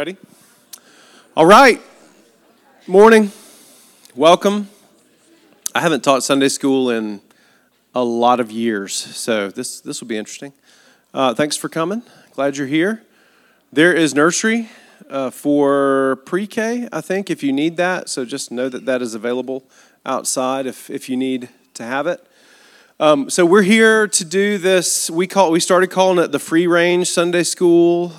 Ready? All right. Morning. Welcome. I haven't taught Sunday school in a lot of years, so this will be interesting. Thanks for coming. Glad you're here. There is nursery for pre-K, I think, if you need that. So just know that that is available outside if you need to have it. So we're here to do this. We started calling it the Free Range Sunday School,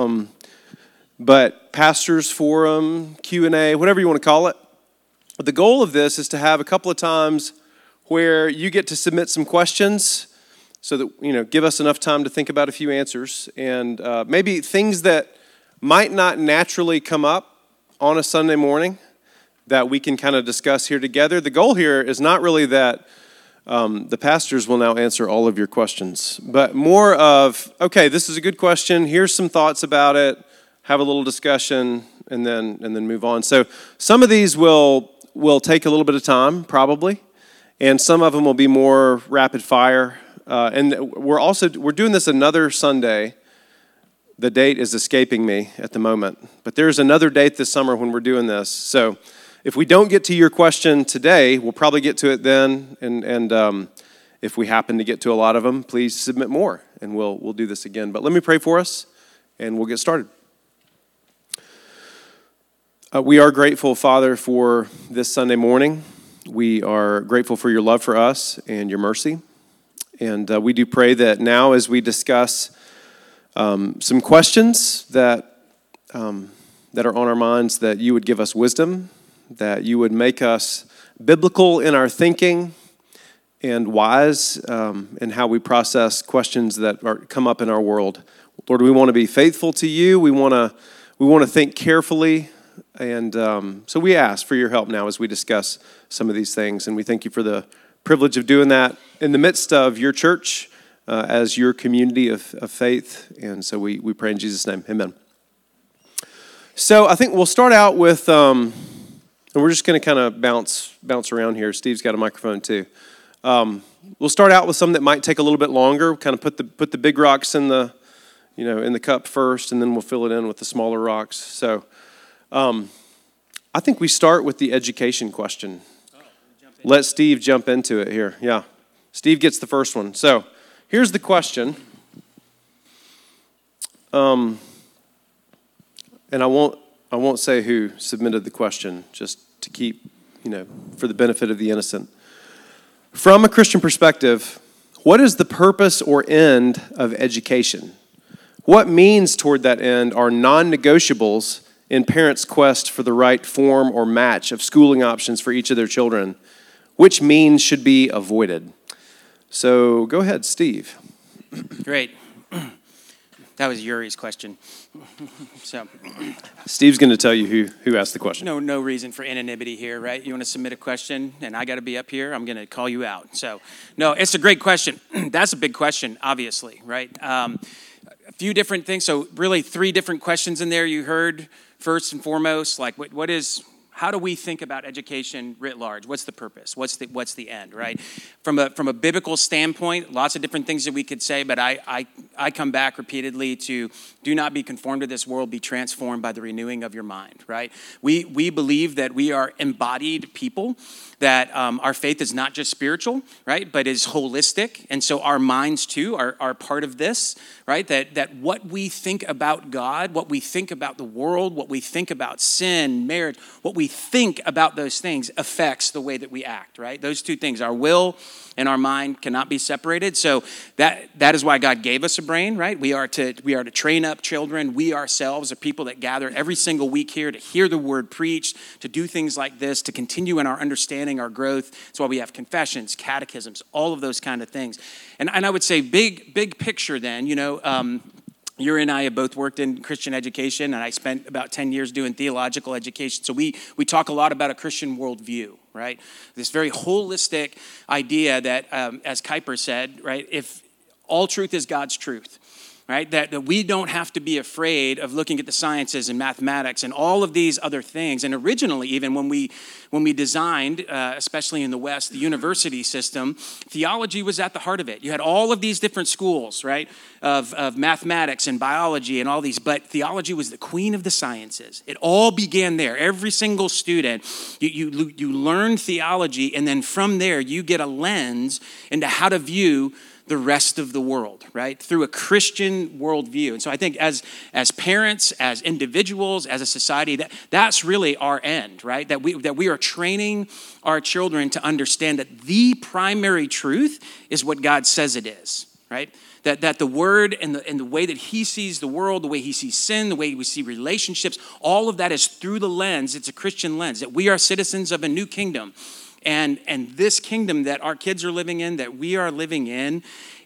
but Pastors Forum, Q&A, whatever you want to call it. But the goal of this is to have a couple of times where you get to submit some questions so that, give us enough time to think about a few answers and maybe things that might not naturally come up on a Sunday morning that we can kind of discuss here together. The goal here is not really that the pastors will now answer all of your questions, but more of, okay, this is a good question. Here's some thoughts about it. Have a little discussion, and then move on. So some of these will take a little bit of time, probably, and some of them will be more rapid fire. And we're doing this another Sunday. The date is escaping me at the moment, but there's another date this summer when we're doing this. So if we don't get to your question today, we'll probably get to it then. And if we happen to get to a lot of them, please submit more, and we'll do this again. But let me pray for us, and we'll get started. We are grateful, Father, for this Sunday morning. We are grateful for your love for us and your mercy. And we do pray that now as we discuss some questions that are on our minds, that you would give us wisdom, that you would make us biblical in our thinking and wise in how we process questions that come up in our world. Lord, we want to be faithful to you. We want to think carefully. And so we ask for your help now as we discuss some of these things. And we thank you for the privilege of doing that in the midst of your church as your community of faith. And so we pray in Jesus' name. Amen. So I think we'll start out with, and we're just going to kind of bounce around here. Steve's got a microphone too. We'll start out with some that might take a little bit longer. Kind of put the big rocks in the cup first, and then we'll fill it in with the smaller rocks. So I think we start with the education question. Let Steve jump into it here. Yeah, Steve gets the first one. So here's the question. And I won't say who submitted the question, just to keep, for the benefit of the innocent. From a Christian perspective, what is the purpose or end of education? What means toward that end are non-negotiables in parents' quest for the right form or match of schooling options for each of their children? Which means should be avoided? So go ahead, Steve. Great. That was Yuri's question. So, Steve's going to tell you who asked the question. No reason for anonymity here, right? You want to submit a question, and I got to be up here. I'm going to call you out. So, no, it's a great question. That's a big question, obviously, right? A few different things. So, really, 3 different questions in there you heard. First and foremost, like how do we think about education writ large? What's the purpose? What's the end, right? From a biblical standpoint, lots of different things that we could say, but I come back repeatedly to do not be conformed to this world, be transformed by the renewing of your mind, right? We believe that we are embodied people, that our faith is not just spiritual, right, but is holistic, and so our minds too are part of this, right? That what we think about God, what we think about the world, what we think about sin, marriage, what we think about those things affects the way that we act, right? Those 2 things, our will and our mind, cannot be separated. So that is why God gave us a brain, right? We are to train up children. We ourselves are people that gather every single week here to hear the word preached, to do things like this, to continue in our understanding, our growth. That's why we have confessions, catechisms, all of those kind of things. And I would say big picture then, Yuri and I have both worked in Christian education, and I spent about 10 years doing theological education. So we talk a lot about a Christian worldview, right? This very holistic idea that, as Kuyper said, right, if all truth is God's truth, right? That we don't have to be afraid of looking at the sciences and mathematics and all of these other things. And originally, even when we designed, especially in the West, the university system, theology was at the heart of it. You had all of these different schools, right, of mathematics and biology and all these, but theology was the queen of the sciences. It all began there. Every single student, you learn theology, and then from there, you get a lens into how to view the rest of the world, right? Through a Christian worldview. And so I think as parents, as individuals, as a society, that's really our end, right? That we are training our children to understand that the primary truth is what God says it is, right? That the word and the way that he sees the world, the way he sees sin, the way we see relationships, all of that is through the lens. It's a Christian lens, that we are citizens of a new kingdom. And this kingdom that our kids are living in, that we are living in,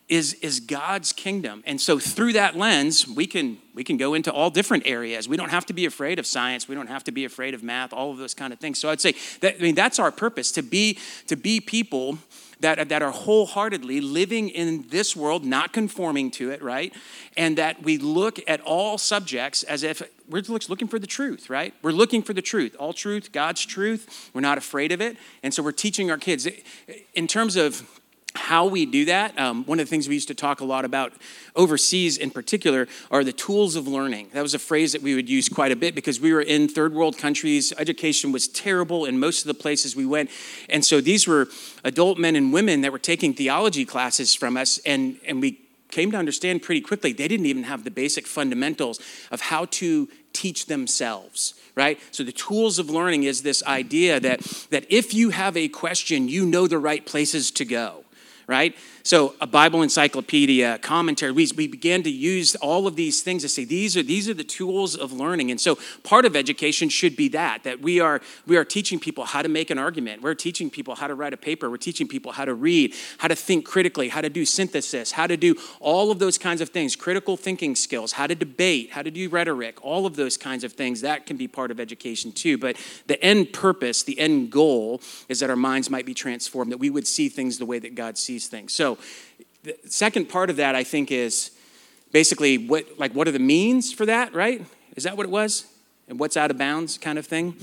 is God's kingdom. And so through that lens, we can go into all different areas. We don't have to be afraid of science. We don't have to be afraid of math, all of those kind of things. So I'd say that's our purpose, to be people that are wholeheartedly living in this world, not conforming to it, right? And that we look at all subjects as if we're looking for the truth, right? We're looking for the truth, all truth, God's truth. We're not afraid of it. And so we're teaching our kids. In terms of how we do that, one of the things we used to talk a lot about overseas in particular are the tools of learning. That was a phrase that we would use quite a bit because we were in third world countries. Education was terrible in most of the places we went. And so these were adult men and women that were taking theology classes from us, and we came to understand pretty quickly they didn't even have the basic fundamentals of how to teach themselves, right? So the tools of learning is this idea that if you have a question, you know the right places to go, right? So a Bible encyclopedia, commentary, we began to use all of these things to say these are the tools of learning. And so part of education should be that we are teaching people how to make an argument. We're teaching people how to write a paper. We're teaching people how to read, how to think critically, how to do synthesis, how to do all of those kinds of things, critical thinking skills, how to debate, how to do rhetoric, all of those kinds of things. That can be part of education too. But the end purpose, the end goal is that our minds might be transformed, that we would see things the way that God sees things. So the second part of that, I think, is basically what are the means for that, right? Is that what it was? And what's out of bounds kind of thing?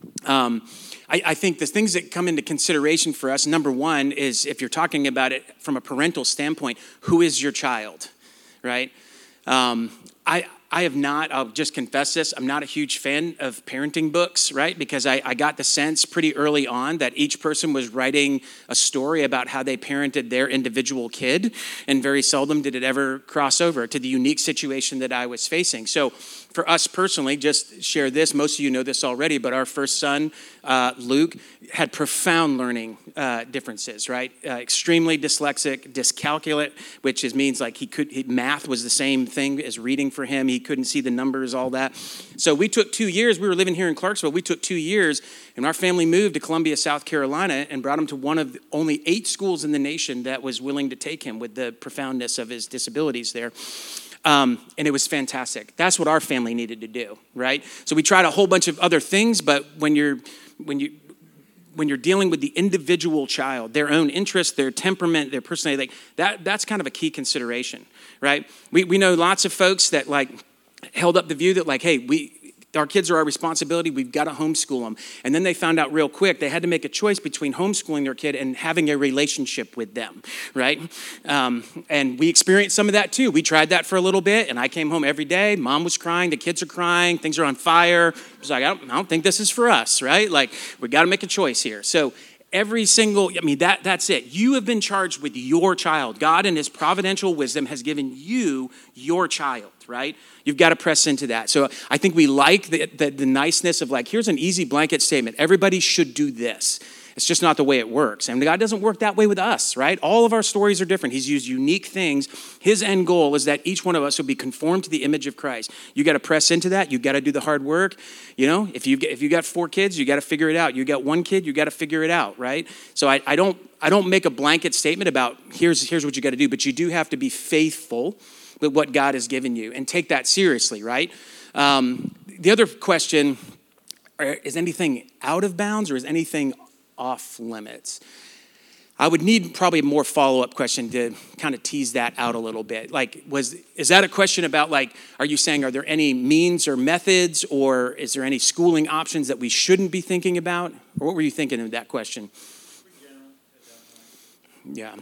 I think the things that come into consideration for us, number one, is if you're talking about it from a parental standpoint, who is your child, right? I have not, I'll just confess this, I'm not a huge fan of parenting books, right? Because I got the sense pretty early on that each person was writing a story about how they parented their individual kid, and very seldom did it ever cross over to the unique situation that I was facing. So for us personally, just share this, most of you know this already, but our first son, Luke, had profound learning differences, right? Extremely dyslexic, dyscalculate, which means like math was the same thing as reading for him. He couldn't see the numbers, all that. So we took 2 years. We were living here in Clarksville. We took 2 years, and our family moved to Columbia, South Carolina, and brought him to one of only 8 schools in the nation that was willing to take him with the profoundness of his disabilities there. And it was fantastic. That's what our family needed to do, right? So we tried a whole bunch of other things, but when you're dealing with the individual child, their own interests, their temperament, their personality, that's kind of a key consideration, right? We know lots of folks that held up the view that hey, our kids are our responsibility. We've got to homeschool them. And then they found out real quick they had to make a choice between homeschooling their kid and having a relationship with them, right? And we experienced some of that too. We tried that for a little bit, and I came home every day. Mom was crying. The kids are crying. Things are on fire. I was like, I don't think this is for us, right? We got to make a choice here. So that's it. You have been charged with your child. God in his providential wisdom has given you your child, right? You've got to press into that. So I think we like the niceness of here's an easy blanket statement. Everybody should do this. It's just not the way it works. And God doesn't work that way with us, right? All of our stories are different. He's used unique things. His end goal is that each one of us will be conformed to the image of Christ. You got to press into that. You got to do the hard work. If you got 4 kids, you got to figure it out. You got 1 kid, you got to figure it out, right? So I don't make a blanket statement about here's what you got to do, but you do have to be faithful with what God has given you and take that seriously, right? The other question, is anything out of bounds or is anything off limits? I would need probably a more follow-up question to kind of tease that out a little bit. Like, is that a question about, like, are you saying, are there any means or methods, or is there any schooling options that we shouldn't be thinking about? Or what were you thinking of that question? Yeah.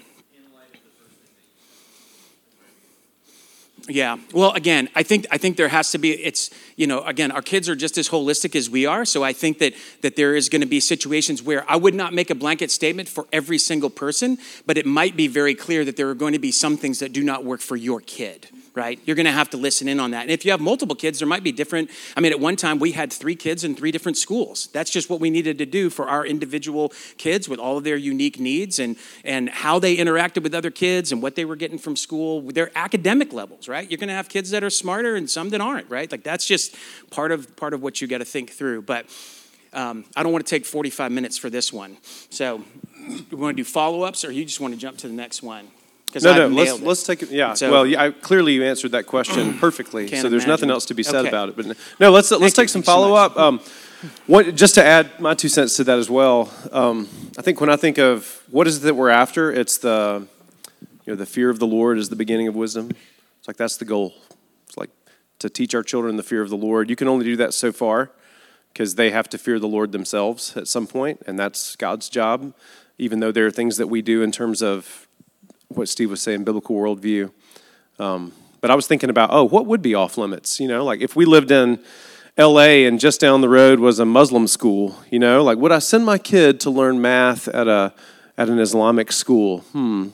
Yeah. Well, again, I think there has to be, again, our kids are just as holistic as we are. So I think that there is going to be situations where I would not make a blanket statement for every single person, but it might be very clear that there are going to be some things that do not work for your kid, right? You're going to have to listen in on that. And if you have multiple kids, there might be different. I mean, at one time we had 3 kids in 3 different schools. That's just what we needed to do for our individual kids with all of their unique needs and how they interacted with other kids and what they were getting from school, their academic levels, right? You're going to have kids that are smarter and some that aren't, right? Like that's just part of what you got to think through. But I don't want to take 45 minutes for this one. So you want to do follow-ups, or you just want to jump to the next one? No, let's take it. Yeah, so, clearly you answered that question perfectly, so there's nothing else to be said about it. But no, let's take some follow-up. Just to add my 2 cents to that as well, I think when I think of what is it that we're after, it's the fear of the Lord is the beginning of wisdom. It's like that's the goal. It's like to teach our children the fear of the Lord. You can only do that so far because they have to fear the Lord themselves at some point, and that's God's job, even though there are things that we do in terms of what Steve was saying, biblical worldview. But I was thinking about, what would be off limits? Like if we lived in L.A. and just down the road was a Muslim school, like would I send my kid to learn math at an Islamic school?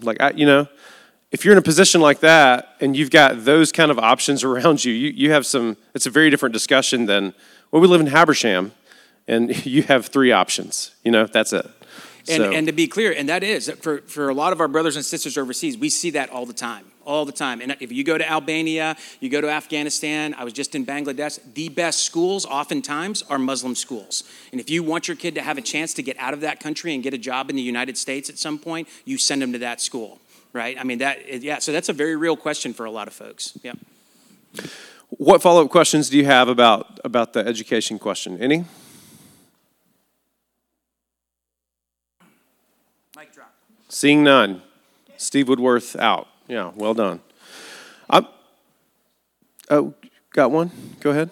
If you're in a position like that and you've got those kind of options around you, you have it's a very different discussion than, we live in Habersham and you have 3 options, that's it. And to be clear, and that is, for a lot of our brothers and sisters overseas, we see that all the time. And if you go to Albania, you go to Afghanistan, I was just in Bangladesh, the best schools oftentimes are Muslim schools. And if you want your kid to have a chance to get out of that country and get a job in the United States at some point, you send them to that school, right? I mean, so that's a very real question for a lot of folks. Yeah. What follow-up questions do you have about the education question? Any? Mic drop. Seeing none. Steve Woodworth out. Yeah, well done. Got one? Go ahead.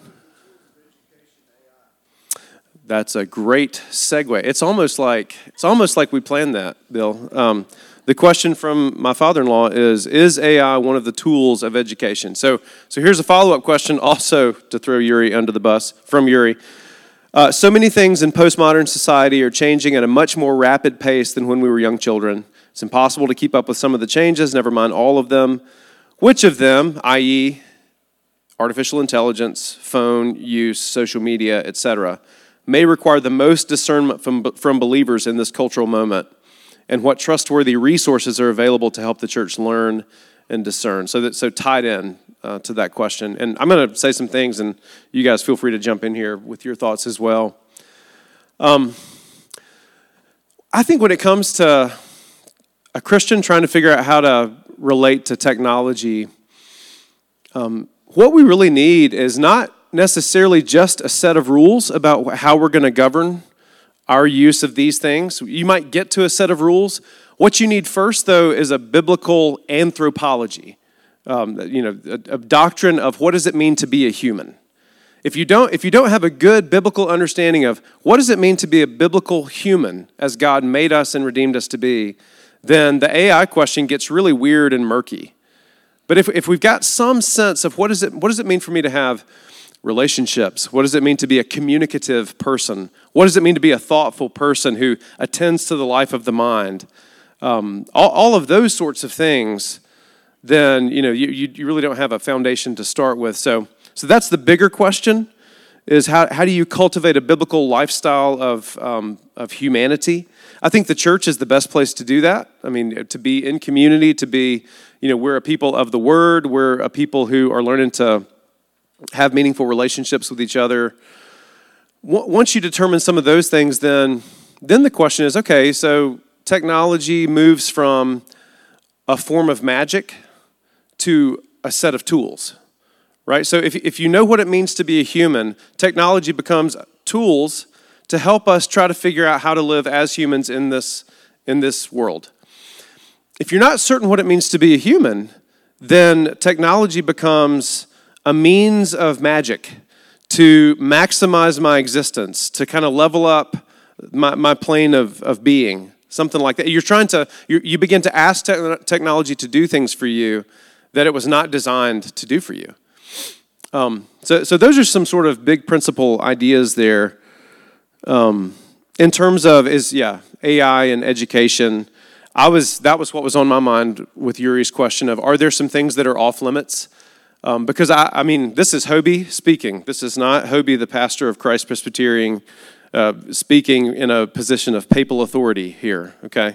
That's a great segue. It's almost like we planned that, Bill. The question from my father-in-law is AI one of the tools of education? So here's a follow-up question also to throw Yuri under the bus from Yuri. So many things in postmodern society are changing at a much more rapid pace than when we were young children. It's impossible to keep up with some of the changes, never mind all of them. Which of them, i.e., artificial intelligence, phone use, social media, etc., may require the most discernment from believers in this cultural moment? And what trustworthy resources are available to help the church learn and discern? So tied in to that question. And I'm going to say some things, and you guys feel free to jump in here with your thoughts as well. I think when it comes to a Christian trying to figure out how to relate to technology, what we really need is not necessarily just a set of rules about how we're going to govern our use of these things. You might get to a set of rules. What you need first, though, is a biblical anthropology, a doctrine of what does it mean to be a human. If you don't have a good biblical understanding of what does it mean to be a biblical human as God made us and redeemed us to be, then the AI question gets really weird and murky. But if we've got some sense of what does it mean for me to have relationships? What does it mean to be a communicative person? What does it mean to be a thoughtful person who attends to the life of the mind? All of those sorts of things, then you really don't have a foundation to start with. So that's the bigger question: is how do you cultivate a biblical lifestyle of humanity? I think the church is the best place to do that. I mean, to be in community, to be, we're a people of the Word. We're a people who are learning to have meaningful relationships with each other. Once you determine some of those things, then the question is, okay, so technology moves from a form of magic to a set of tools, right? So if you know what it means to be a human, technology becomes tools to help us try to figure out how to live as humans in this world. if you're not certain what it means to be a human, then technology becomes a means of magic to maximize my existence, to kind of level up my plane of being, something like that. You begin to ask technology to do things for you that it was not designed to do for you. So those are some sort of big principle ideas there. In terms of AI and education, that was what was on my mind with Yuri's question of, are there some things that are off limits? Because I mean, this is Hobie speaking. This is not Hobie, the pastor of Christ Presbyterian, speaking in a position of papal authority here, okay?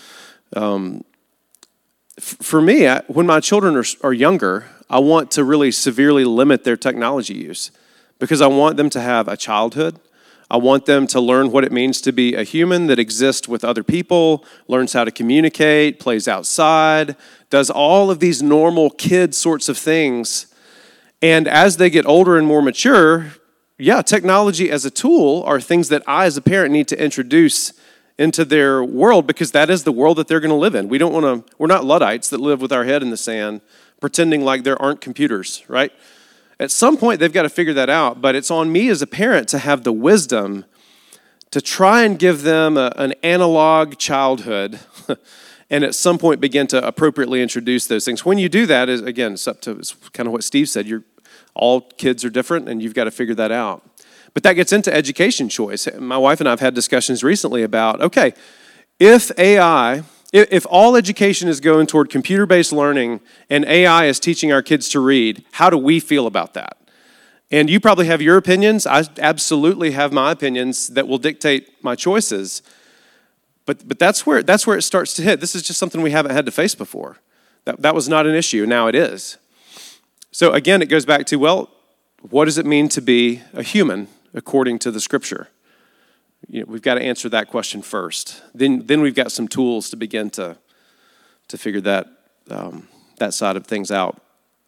For me, when my children are younger, I want to really severely limit their technology use because I want them to have a childhood. I want them to learn what it means to be a human that exists with other people, learns how to communicate, plays outside, does all of these normal kid sorts of things. And as they get older and more mature, technology as a tool are things that I as a parent need to introduce into their world because that is the world that they're going to live in. We're not Luddites that live with our head in the sand pretending like there aren't computers, right? At some point, they've got to figure that out, but it's on me as a parent to have the wisdom to try and give them an analog childhood and at some point begin to appropriately introduce those things. When you do that, it's kind of what Steve said, all kids are different and you've got to figure that out. But that gets into education choice. My wife and I have had discussions recently about, okay, if all education is going toward computer-based learning and AI is teaching our kids to read, how do we feel about that? And you probably have your opinions. I absolutely have my opinions that will dictate my choices. But that's where it starts to hit. This is just something we haven't had to face before. That was not an issue. Now it is. So again, it goes back to, what does it mean to be a human according to the Scripture? We've got to answer that question first. Then we've got some tools to begin to figure that side of things out.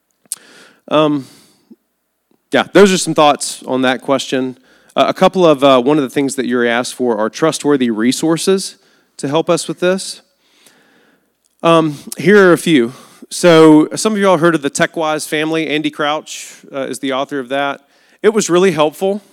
Those are some thoughts on that question. A couple of one of the things that Yuri asked for are trustworthy resources to help us with this. Here are a few. So some of you all heard of the TechWise family. Andy Crouch is the author of that. It was really helpful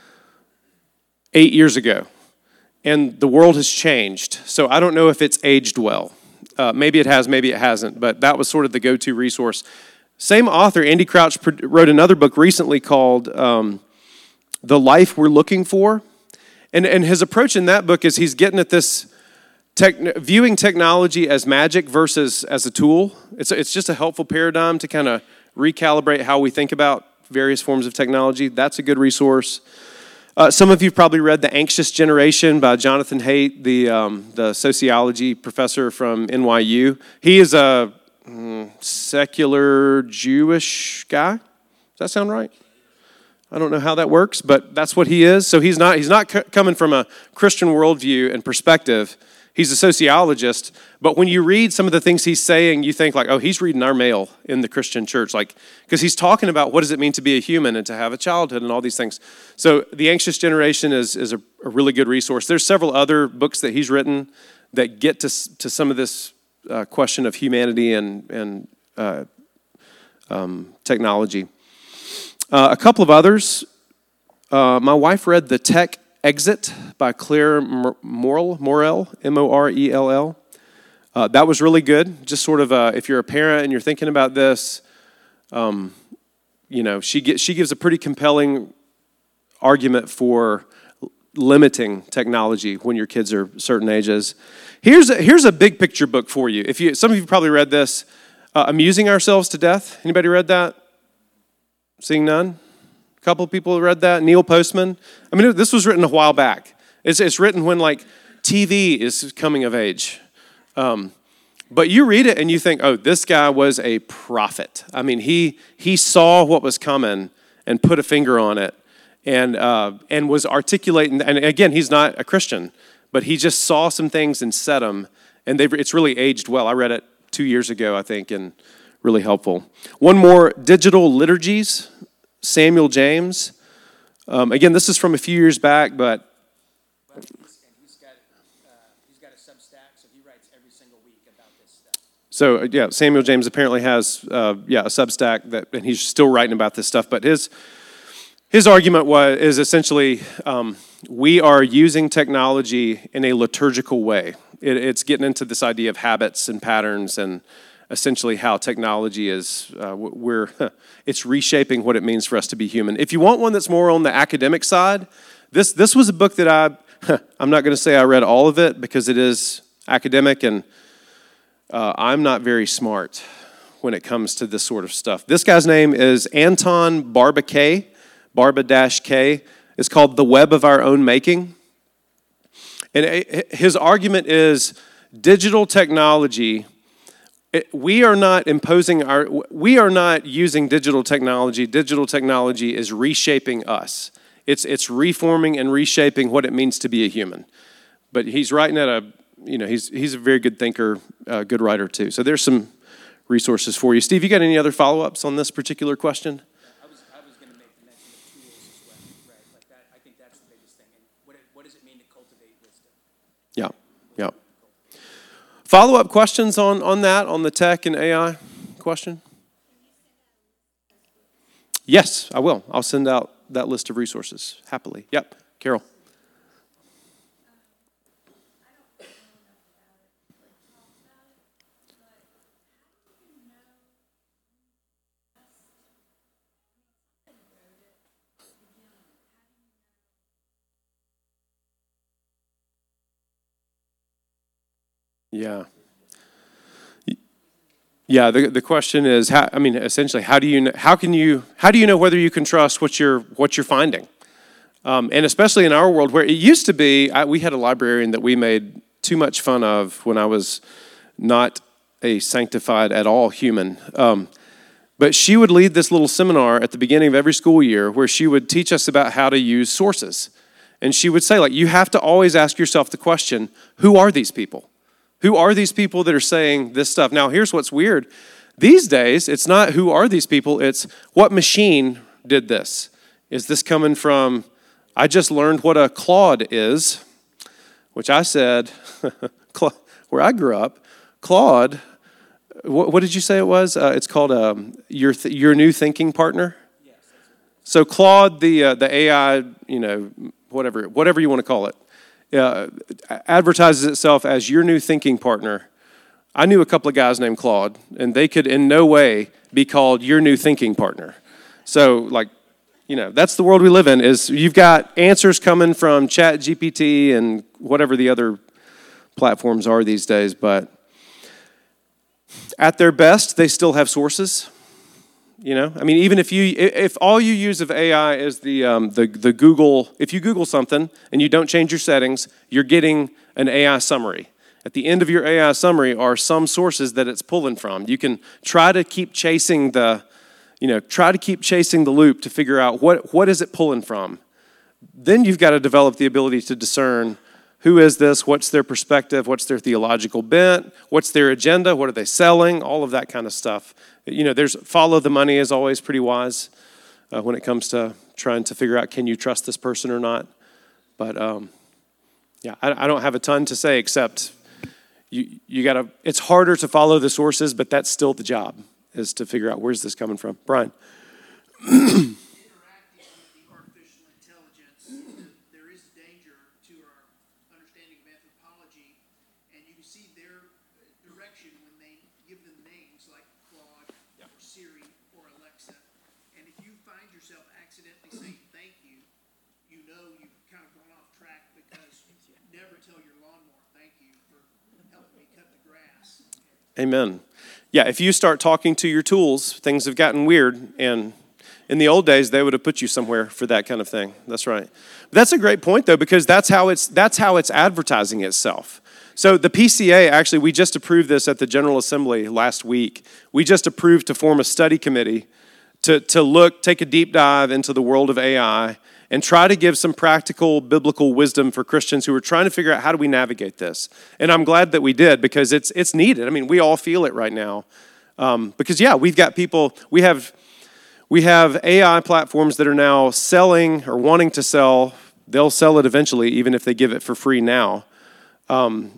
8 years ago, and the world has changed. So I don't know if it's aged well. Maybe it has, maybe it hasn't, but that was sort of the go-to resource. Same author, Andy Crouch, wrote another book recently called The Life We're Looking For. And his approach in that book is he's getting at this viewing technology as magic versus as a tool. It's just a helpful paradigm to kind of recalibrate how we think about various forms of technology. That's a good resource. Some of you have probably read The Anxious Generation by Jonathan Haidt, the sociology professor from NYU. He is a secular Jewish guy. Does that sound right? I don't know how that works, but that's what he is. So he's not coming from a Christian worldview and perspective. He's a sociologist, but when you read some of the things he's saying, you think like, oh, he's reading our mail in the Christian church, because he's talking about what does it mean to be a human and to have a childhood and all these things. So The Anxious Generation is a really good resource. There's several other books that he's written that get to some of this question of humanity and technology. A couple of others. My wife read The Tech Exit by Claire Morell, M-O-R-E-L-L. That was really good. Just sort of, if you're a parent and you're thinking about this, she gives a pretty compelling argument for limiting technology when your kids are certain ages. Here's a big picture book for you. Some of you probably read this, Amusing Ourselves to Death. Anybody read that? Seeing none? A couple of people read that. Neil Postman. I mean, this was written a while back. It's written when TV is coming of age. But you read it and you think, oh, this guy was a prophet. I mean, he saw what was coming and put a finger on it and was articulating. And again, he's not a Christian, but he just saw some things and said them. And it's really aged well. I read it 2 years ago, I think, and really helpful. One more, Digital Liturgies. Samuel James. Again, this is from a few years back, but he's got a Substack, so he writes every single week about this stuff. So yeah, Samuel James apparently has a Substack and he's still writing about this stuff. But his argument is essentially we are using technology in a liturgical way. It's getting into this idea of habits and patterns and essentially how technology is, it's reshaping what it means for us to be human. If you want one that's more on the academic side, this was a book that I'm not going to say I read all of it because it is academic and I'm not very smart when it comes to this sort of stuff. This guy's name is Anton Barba-K, Barba-K. It's called The Web of Our Own Making. And his argument is digital technology, we are not using digital technology. Digital technology is reshaping us. It's reforming and reshaping what it means to be a human. But he's writing at he's a very good thinker, good writer too. So there's some resources for you. Steve, you got any other follow-ups on this particular question? I was going to make the mention of tools as well, right? Like that, I think that's the biggest thing. And what does it mean to cultivate wisdom? Yeah. Follow-up questions on that, on the tech and AI question? Yes, I will. I'll send out that list of resources happily. Yep, Carol. Yeah. Yeah, the question is essentially how do you know whether you can trust what you're finding? And especially in our world where it used to be, we had a librarian that we made too much fun of when I was not a sanctified at all human. But she would lead this little seminar at the beginning of every school year where she would teach us about how to use sources. And she would say, you have to always ask yourself the question, who are these people? Who are these people that are saying this stuff? Now, here's what's weird. These days, it's not who are these people, it's what machine did this? Is this coming from, I just learned what a Claude is, which I said, where I grew up, Claude, what did you say it was? It's called your new thinking partner? Yes. So Claude, the AI, whatever you want to call it, advertises itself as your new thinking partner. I knew a couple of guys named Claude, and they could in no way be called your new thinking partner. So, that's the world we live in, is you've got answers coming from ChatGPT and whatever the other platforms are these days, but at their best, they still have sources. Even if all you use of AI is the Google, if you Google something and you don't change your settings, you're getting an AI summary. At the end of your AI summary are some sources that it's pulling from. You can try to keep chasing the loop to figure out what is it pulling from. Then you've got to develop the ability to discern who is this, what's their perspective, what's their theological bent, what's their agenda, what are they selling, all of that kind of stuff. There's follow the money is always pretty wise when it comes to trying to figure out, can you trust this person or not? But I don't have a ton to say except you gotta, it's harder to follow the sources, but that's still the job, is to figure out where's this coming from. Brian. Interacting with the artificial intelligence, there is danger to our understanding of anthropology, and you can see their direction when they give them names like Claude or Siri or Alexa. And if you find yourself accidentally saying thank you, you know you've kind of gone off track, because you never tell your lawnmower thank you for helping me cut the grass. Amen. Yeah, if you start talking to your tools, things have gotten weird, and in the old days, they would have put you somewhere for that kind of thing. That's right. But that's a great point, though, because that's how it's advertising itself. So the PCA, actually, we just approved this at the General Assembly last week. We just approved to form a study committee to take a deep dive into the world of AI and try to give some practical biblical wisdom for Christians who are trying to figure out how do we navigate this. And I'm glad that we did, because it's needed. We all feel it right now. Because we've got people, we have AI platforms that are now selling or wanting to sell. They'll sell it eventually, even if they give it for free now.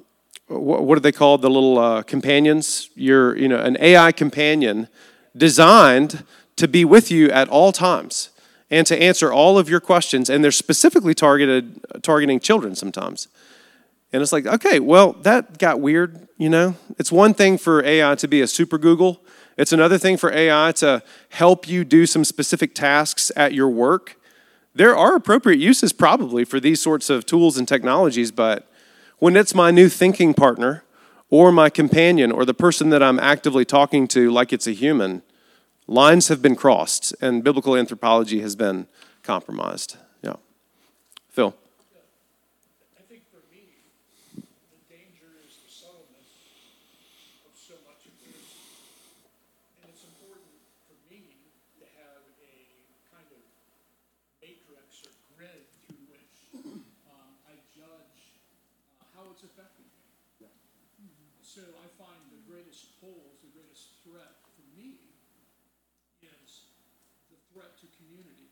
what are they called? The little companions. You're, an AI companion designed to be with you at all times and to answer all of your questions. And they're specifically targeting children sometimes. And it's like, okay, well, that got weird, It's one thing for AI to be a super Google. It's another thing for AI to help you do some specific tasks at your work. There are appropriate uses probably for these sorts of tools and technologies, but when it's my new thinking partner or my companion or the person that I'm actively talking to like it's a human, lines have been crossed and biblical anthropology has been compromised. Yeah. Phil. I think for me, the danger is the subtleness of so much of this. And it's important for me to have a kind of matrix or grid through which I judge how it's affecting me. So I find the greatest polls, the greatest threat for me is the threat to community.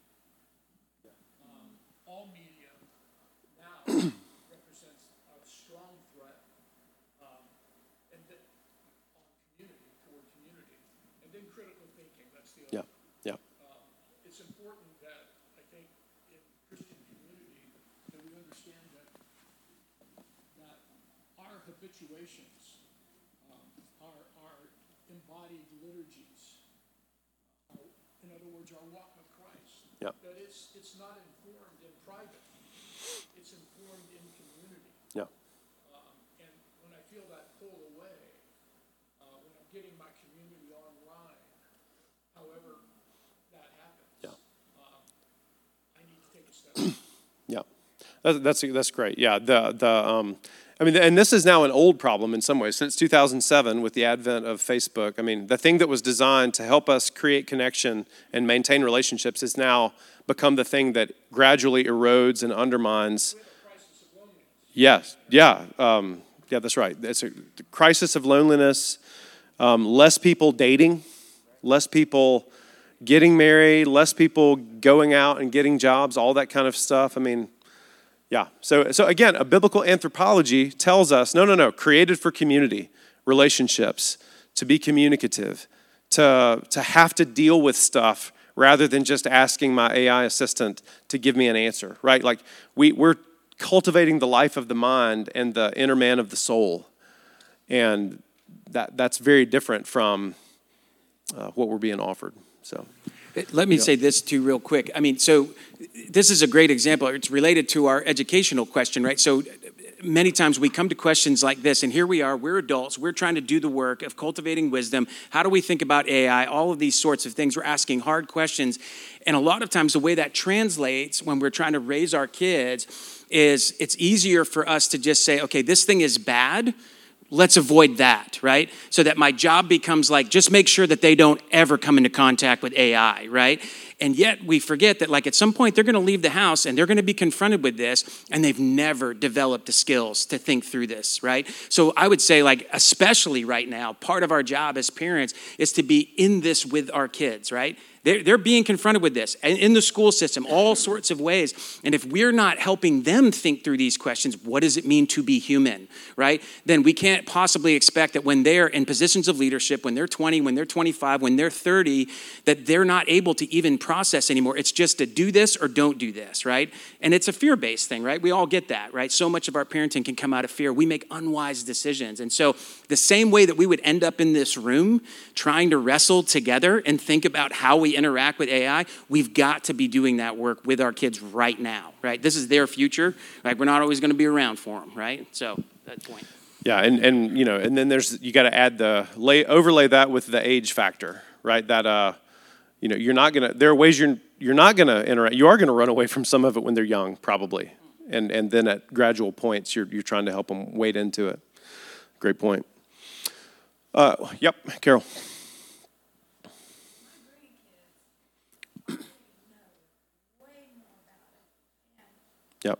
All media now represents a strong threat and on community, toward community. And then critical thinking, that's the other. Yeah. It's important that I think in Christian community that we understand that our habituations, our embodied liturgies, in other words, our walk with Christ, Yeah. that it's not informed in private, it's informed in community. Yeah. And when I feel that pull away, when I'm getting my community online, however that happens, Yeah. I need to take a step back. Yeah, that's great. Yeah, and this is now an old problem in some ways. Since 2007, with the advent of Facebook, the thing that was designed to help us create connection and maintain relationships has now become the thing that gradually erodes and undermines. Yes, yeah, that's right. It's a crisis of loneliness. Less people dating, less people getting married, less people going out and getting jobs, all that kind of stuff. Yeah. So again, a biblical anthropology tells us, no, created for community, relationships, to be communicative, to have to deal with stuff rather than just asking my AI assistant to give me an answer, right? Like we're cultivating the life of the mind and the inner man of the soul. And that's very different from what we're being offered. So. Let me say this too real quick. So this is a great example. It's related to our educational question, right? So many times we come to questions like this, and here we are, we're adults, we're trying to do the work of cultivating wisdom. How do we think about AI? All of these sorts of things. We're asking hard questions. And a lot of times the way that translates when we're trying to raise our kids is it's easier for us to just say, okay, this thing is bad. Let's avoid that, right? So that my job becomes like, just make sure that they don't ever come into contact with AI, right? And yet we forget that at some point they're going to leave the house and they're going to be confronted with this and they've never developed the skills to think through this, right? So I would say especially right now, part of our job as parents is to be in this with our kids, right? They're being confronted with this in the school system, all sorts of ways. And if we're not helping them think through these questions, what does it mean to be human, right? Then we can't possibly expect that when they're in positions of leadership, when they're 20, when they're 25, when they're 30, that they're not able to even process anymore. It's just to do this or don't do this, right? And it's a fear-based thing, right? We all get that, right? So much of our parenting can come out of fear. We make unwise decisions. And so the same way that we would end up in this room trying to wrestle together and think about how we interact with AI, we've got to be doing that work with our kids right now, right? This is their future. Like we're not always going to be around for them, right? So that point. Yeah, and then you got to add overlay that with the age factor, right? That you're not gonna. There are ways you're not gonna interact. You are gonna run away from some of it when they're young, probably, and then at gradual points, you're trying to help them wade into it. Great point. Yep, Carol. Yep.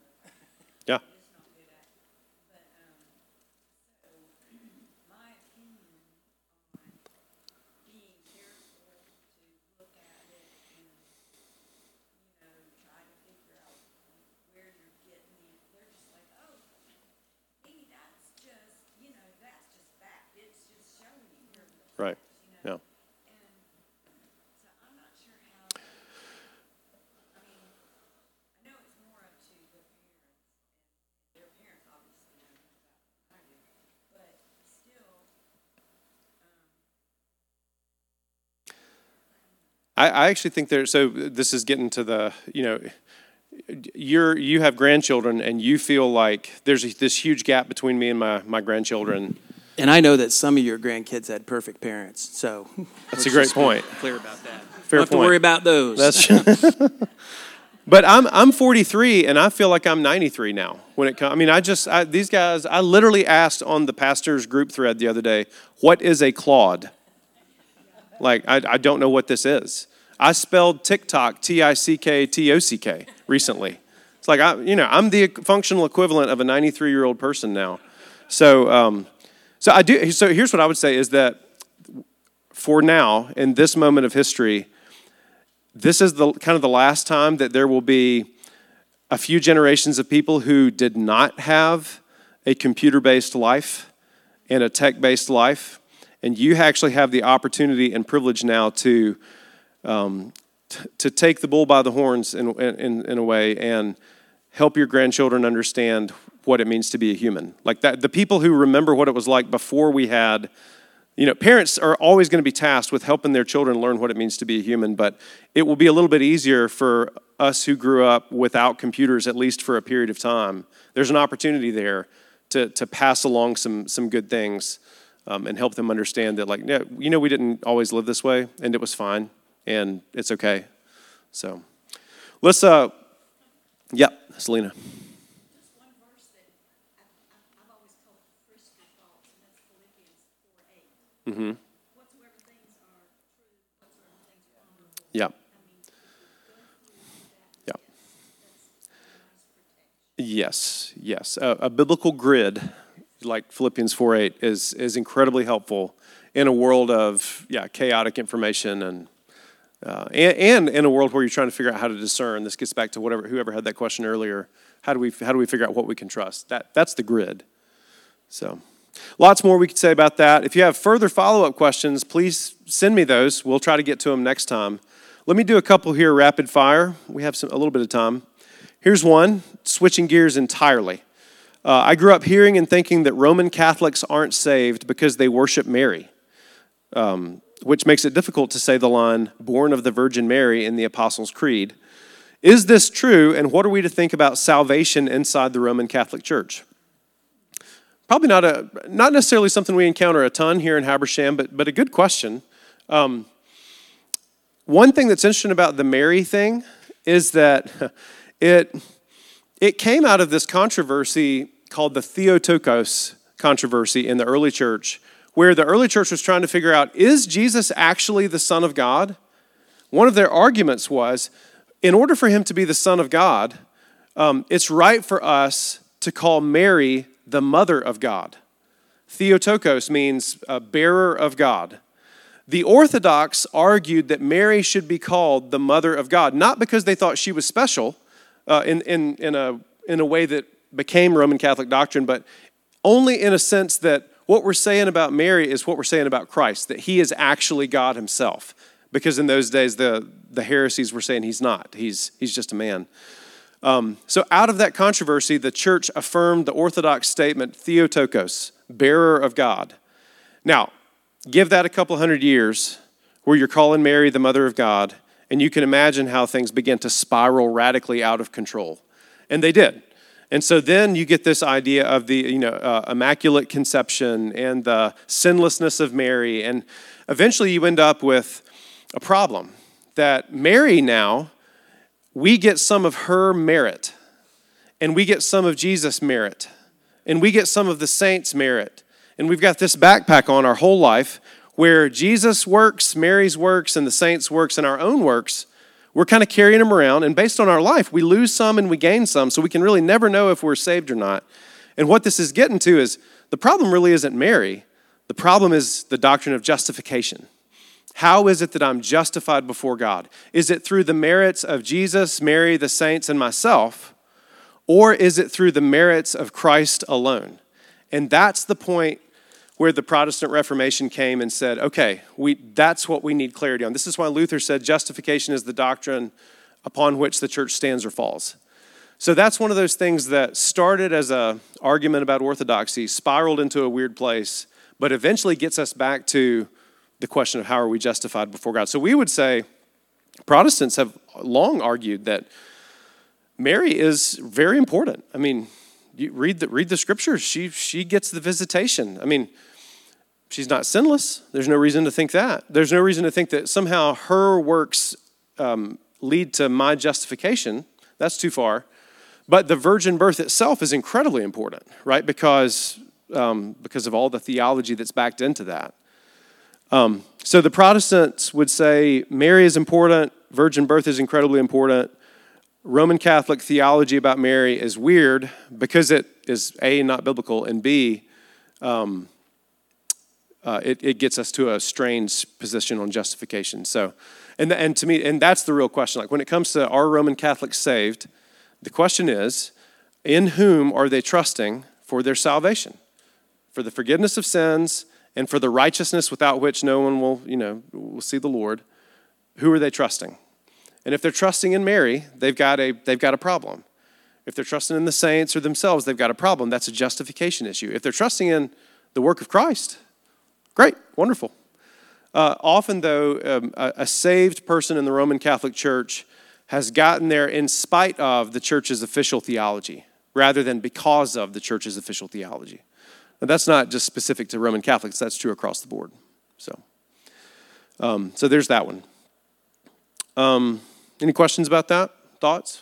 Yeah. I actually think so this is getting to the, you have grandchildren and you feel like there's this huge gap between me and my grandchildren. And I know that some of your grandkids had perfect parents, so that's a great point. Clear about that. Fair Don't have point. to worry about those. That's But I'm 43 and I feel like I'm 93 now. When it comes, these guys. I literally asked on the pastor's group thread the other day, "What is a clod?" Like I don't know what this is. I spelled TikTok TICKTOCK recently. It's like I'm the functional equivalent of a 93-year-old person now. So I do. So here's what I would say is that for now in this moment of history, this is the kind of the last time that there will be a few generations of people who did not have a computer-based life and a tech-based life, and you actually have the opportunity and privilege now to take the bull by the horns in a way and help your grandchildren understand what it means to be a human. Like that, the people who remember what it was like before we had. Parents are always going to be tasked with helping their children learn what it means to be a human, but it will be a little bit easier for us who grew up without computers, at least for a period of time. There's an opportunity there to pass along some good things and help them understand that, we didn't always live this way, and it was fine, and it's okay. So let's, Selena. Mm-hmm. Whatsoever things are true, whatsoever things are honorable. Yeah. Yeah. Yes. A biblical grid like Philippians 4:8 is incredibly helpful in a world of chaotic information and in a world where you're trying to figure out how to discern. This gets back to whoever had that question earlier. How do we figure out what we can trust? That's the grid. So. Lots more we could say about that. If you have further follow-up questions, please send me those. We'll try to get to them next time. Let me do a couple here rapid fire. We have a little bit of time. Here's one, switching gears entirely. I grew up hearing and thinking that Roman Catholics aren't saved because they worship Mary, which makes it difficult to say the line, "Born of the Virgin Mary" in the Apostles' Creed. Is this true, and what are we to think about salvation inside the Roman Catholic Church? Probably not necessarily something we encounter a ton here in Habersham, but a good question. One thing that's interesting about the Mary thing is that it came out of this controversy called the Theotokos controversy in the early church, where the early church was trying to figure out, is Jesus actually the Son of God? One of their arguments was, in order for him to be the Son of God, it's right for us to call Mary the Mother of God. Theotokos means a bearer of God. The Orthodox argued that Mary should be called the Mother of God, not because they thought she was special in a way that became Roman Catholic doctrine, but only in a sense that what we're saying about Mary is what we're saying about Christ, that he is actually God himself. Because in those days, the heresies were saying he's not. He's just a man. So out of that controversy, the church affirmed the Orthodox statement, Theotokos, bearer of God. Now, give that a couple hundred years where you're calling Mary the Mother of God, and you can imagine how things begin to spiral radically out of control. And they did. And so then you get this idea of the immaculate conception and the sinlessness of Mary, and eventually you end up with a problem that Mary now, we get some of her merit, and we get some of Jesus' merit, and we get some of the saints' merit. And we've got this backpack on our whole life where Jesus' works, Mary's works, and the saints' works, and our own works, we're kind of carrying them around. And based on our life, we lose some and we gain some, so we can really never know if we're saved or not. And what this is getting to is the problem really isn't Mary. The problem is the doctrine of justification. How is it that I'm justified before God? Is it through the merits of Jesus, Mary, the saints, and myself? Or is it through the merits of Christ alone? And that's the point where the Protestant Reformation came and said, okay, that's what we need clarity on. This is why Luther said justification is the doctrine upon which the church stands or falls. So that's one of those things that started as an argument about orthodoxy, spiraled into a weird place, but eventually gets us back to the question of how are we justified before God. So we would say Protestants have long argued that Mary is very important. I mean, you read the scriptures. She gets the visitation. I mean, she's not sinless. There's no reason to think that. There's no reason to think that somehow her works lead to my justification. That's too far. But the virgin birth itself is incredibly important, right? Because of all the theology that's backed into that. So the Protestants would say Mary is important, virgin birth is incredibly important. Roman Catholic theology about Mary is weird because it is A, not biblical, and B, it gets us to a strange position on justification. So, and to me, and that's the real question. Like when it comes to are Roman Catholics saved, the question is, in whom are they trusting for their salvation, for the forgiveness of sins, and for the righteousness without which no one will see the Lord? Who are they trusting? And if they're trusting in Mary, they've got a problem. If they're trusting in the saints or themselves, they've got a problem. That's a justification issue. If they're trusting in the work of Christ, great, wonderful. Often, though, a saved person in the Roman Catholic Church has gotten there in spite of the church's official theology, rather than because of the church's official theology. Now, that's not just specific to Roman Catholics. That's true across the board. So there's that one. Any questions about that? Thoughts?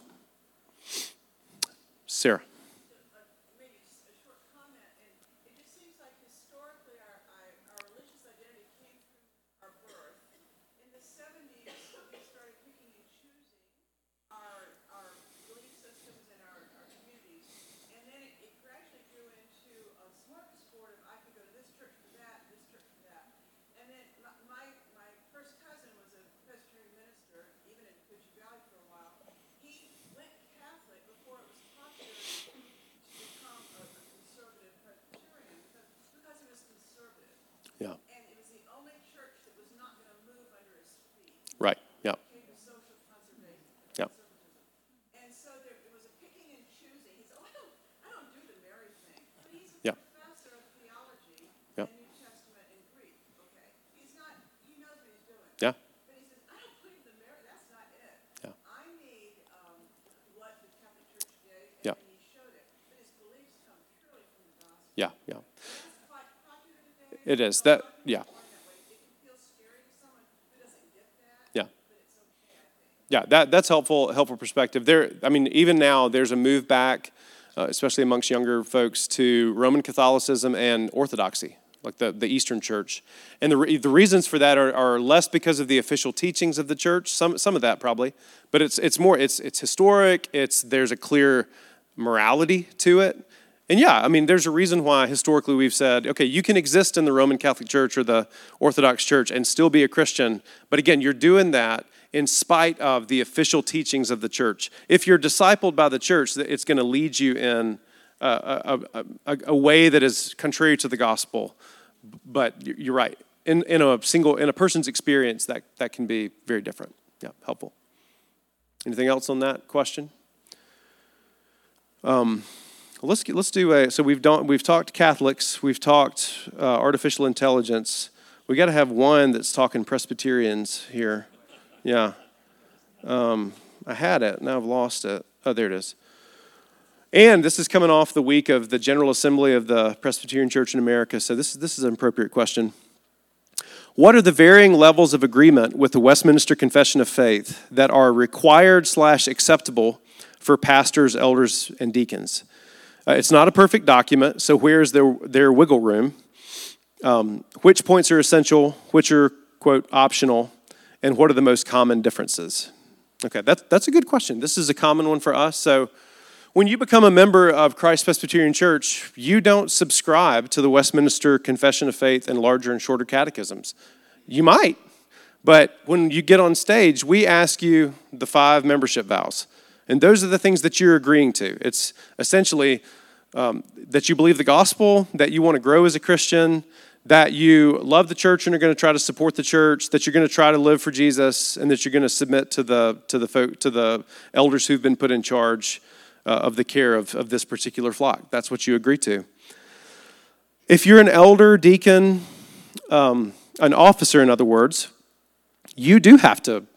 Sarah. Maybe just a short comment, and it just seems like historically our religious identity came through our birth. In the 70s, we started picking and choosing our belief systems and our communities, and then it gradually grew into a smorgasbord of I could go to this church for that, this church for that. And then my first cousin was a Presbyterian minister, even in Coogee Valley for a while. He went Catholic before it was popular to become a conservative Presbyterian because he was conservative. Yeah. And it was the only church that was not going to move under his feet. Right. Yeah. It was social conservatism. Yeah. And so it was a picking and choosing. He said, I don't do the Mary thing. But he's a Yeah. professor of theology Yeah. and New Testament and Greek. Okay. He knows what he's doing. Yeah. But he says, I don't believe the Mary. That's not it. Yeah. I need what the Catholic Church did, and Yeah. then he showed it. But his beliefs come purely from the gospel. Yeah. Yeah. That's quite popular today. It is. That. Yeah. That way. It can feel scary to someone who doesn't get that. Yeah. But it's okay, I think. Yeah, that's helpful perspective. Even now, there's a move back, especially amongst younger folks, to Roman Catholicism and Orthodoxy, like the Eastern Church. And the reasons for that are less because of the official teachings of the church, some of that probably, but it's more historic. There's a clear morality to it. And yeah, I mean, there's a reason why historically we've said, okay, you can exist in the Roman Catholic Church or the Orthodox Church and still be a Christian. But again, you're doing that in spite of the official teachings of the church. If you're discipled by the church, it's going to lead you in a way that is contrary to the gospel. But you're right. In a person's experience, that can be very different. Yeah, helpful. Anything else on that question? Let's do so we've talked Catholics, we've talked artificial intelligence. We got to have one that's talking Presbyterians here. Yeah. I had it, now I've lost it. Oh, there it is. And this is coming off the week of the General Assembly of the Presbyterian Church in America, so this is an appropriate question. What are the varying levels of agreement with the Westminster Confession of Faith that are required/acceptable for pastors, elders, and deacons? It's not a perfect document, so where's their wiggle room? Which points are essential? Which are, quote, optional? And what are the most common differences? Okay, that's a good question. This is a common one for us. So when you become a member of Christ Presbyterian Church, you don't subscribe to the Westminster Confession of Faith and larger and shorter catechisms. You might, but when you get on stage, we ask you the 5 membership vows. And those are the things that you're agreeing to. It's essentially that you believe the gospel, that you want to grow as a Christian, that you love the church and are going to try to support the church, that you're going to try to live for Jesus, and that you're going to submit to the elders who've been put in charge of the care of this particular flock. That's what you agree to. If you're an elder, deacon, an officer, in other words, you do have to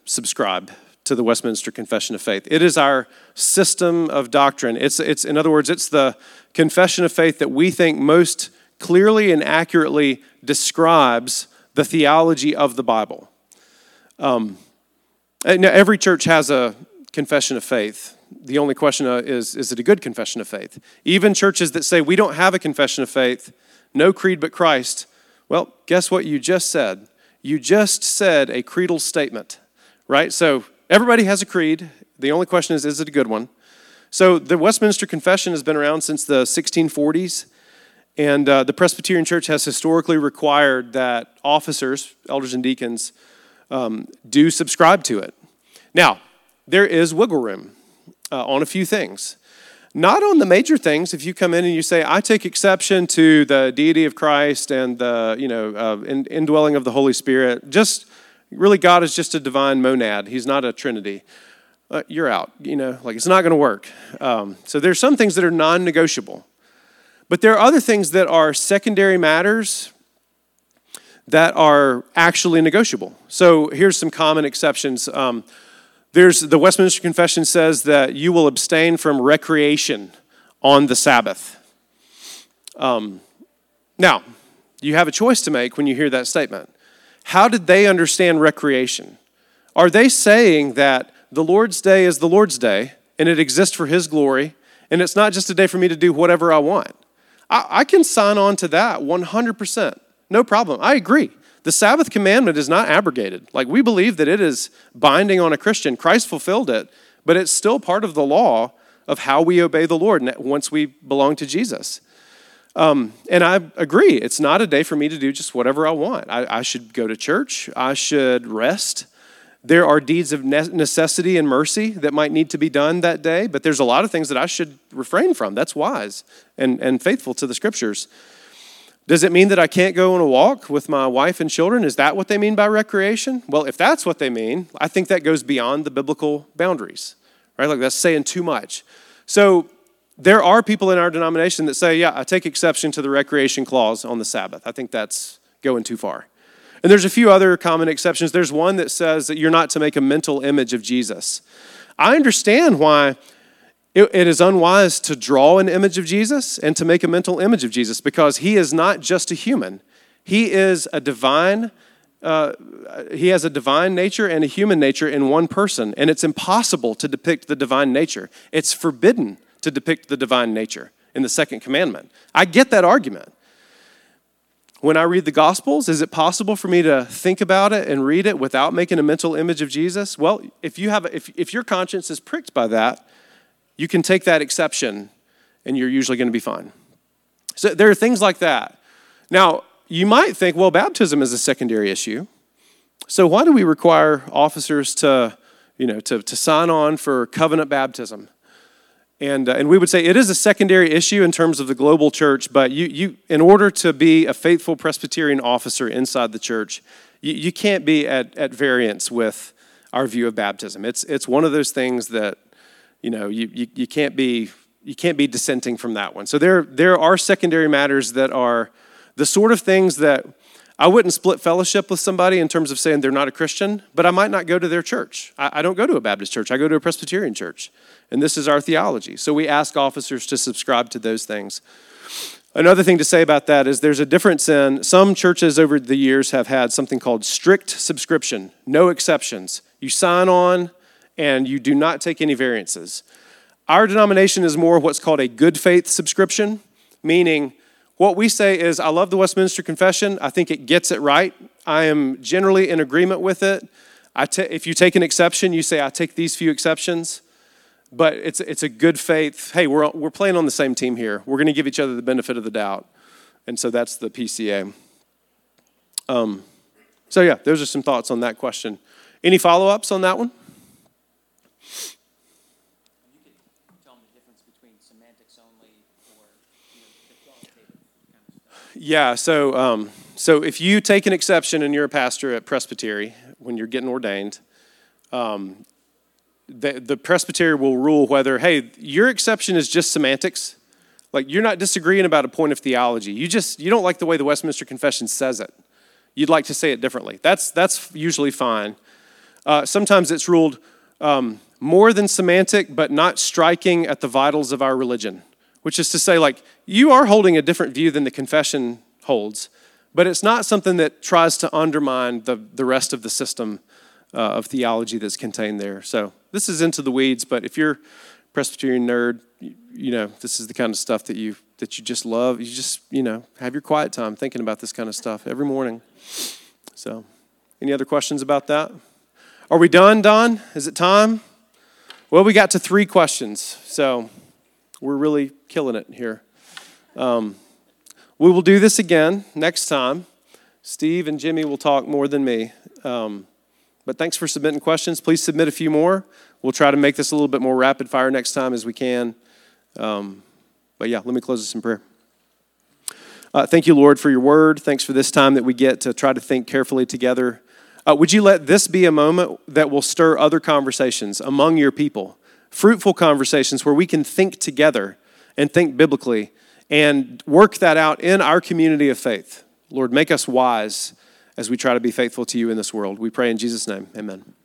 subscribe to the Westminster Confession of Faith. It is our system of doctrine. It's in other words, it's the confession of faith that we think most clearly and accurately describes the theology of the Bible. Now, every church has a confession of faith. The only question is it a good confession of faith? Even churches that say we don't have a confession of faith, no creed but Christ, well, guess what you just said? You just said a creedal statement, right? So everybody has a creed. The only question is it a good one? So the Westminster Confession has been around since the 1640s, and the Presbyterian Church has historically required that officers, elders and deacons, do subscribe to it. Now, there is wiggle room on a few things. Not on the major things. If you come in and you say, I take exception to the deity of Christ and the indwelling of the Holy Spirit, just really God is just a divine monad. He's not a trinity. You're out. It's not going to work. So there's some things that are non-negotiable. But there are other things that are secondary matters that are actually negotiable. So here's some common exceptions. There's the Westminster Confession says that you will abstain from recreation on the Sabbath. Now, you have a choice to make when you hear that statement. How did they understand recreation? Are they saying that the Lord's Day is the Lord's Day and it exists for His glory and it's not just a day for me to do whatever I want? I can sign on to that 100%. No problem. I agree. The Sabbath commandment is not abrogated. We believe that it is binding on a Christian. Christ fulfilled it, but it's still part of the law of how we obey the Lord once we belong to Jesus. And I agree. It's not a day for me to do just whatever I want. I should go to church. I should rest. There are deeds of necessity and mercy that might need to be done that day, but there's a lot of things that I should refrain from. That's wise and faithful to the Scriptures. Does it mean that I can't go on a walk with my wife and children? Is that what they mean by recreation? Well, if that's what they mean, I think that goes beyond the biblical boundaries, right? That's saying too much. So there are people in our denomination that say, yeah, I take exception to the recreation clause on the Sabbath. I think that's going too far. And there's a few other common exceptions. There's one that says that you're not to make a mental image of Jesus. I understand why it is unwise to draw an image of Jesus and to make a mental image of Jesus because He is not just a human. He is a divine, He has a divine nature and a human nature in one person, and it's impossible to depict the divine nature. It's forbidden to depict the divine nature in the second commandment. I get that argument. When I read the Gospels, is it possible for me to think about it and read it without making a mental image of Jesus? Well, if your conscience is pricked by that, you can take that exception and you're usually going to be fine. So there are things like that. Now, you might think, well, baptism is a secondary issue. So why do we require officers to sign on for covenant baptism? And we would say it is a secondary issue in terms of the global church, but you in order to be a faithful Presbyterian officer inside the church, you can't be at variance with our view of baptism. It's one of those things that you can't be dissenting from that one. So there are secondary matters that are the sort of things that I wouldn't split fellowship with somebody in terms of saying they're not a Christian, but I might not go to their church. I don't go to a Baptist church. I go to a Presbyterian church, and this is our theology. So we ask officers to subscribe to those things. Another thing to say about that is there's a difference in some churches over the years have had something called strict subscription, no exceptions. You sign on, and you do not take any variances. Our denomination is more what's called a good faith subscription, meaning what we say is, I love the Westminster Confession. I think it gets it right. I am generally in agreement with it. If you take an exception, you say, I take these few exceptions. But it's a good faith. Hey, we're playing on the same team here. We're going to give each other the benefit of the doubt. And so that's the PCA. So yeah, those are some thoughts on that question. Any follow-ups on that one? Yeah, so if you take an exception and you're a pastor at Presbytery when you're getting ordained, the Presbytery will rule whether, hey, your exception is just semantics. You're not disagreeing about a point of theology. You don't like the way the Westminster Confession says it. You'd like to say it differently. That's usually fine. sometimes it's ruled more than semantic, but not striking at the vitals of our religion, which is to say, like, you are holding a different view than the confession holds, but it's not something that tries to undermine the rest of the system of theology that's contained there. So this is into the weeds, but if you're a Presbyterian nerd, you know, this is the kind of stuff that you just love. You just, have your quiet time thinking about this kind of stuff every morning. So, any other questions about that? Are we done, Don? Is it time? Well, we got to 3 questions, so we're really killing it here. We will do this again next time. Steve and Jimmy will talk more than me. But thanks for submitting questions. Please submit a few more. We'll try to make this a little bit more rapid fire next time as we can. But yeah, let me close this in prayer. Thank you, Lord, for your word. Thanks for this time that we get to try to think carefully together. Would you let this be a moment that will stir other conversations among your people, fruitful conversations where we can think together and think biblically and work that out in our community of faith. Lord, make us wise as we try to be faithful to you in this world. We pray in Jesus' name, amen.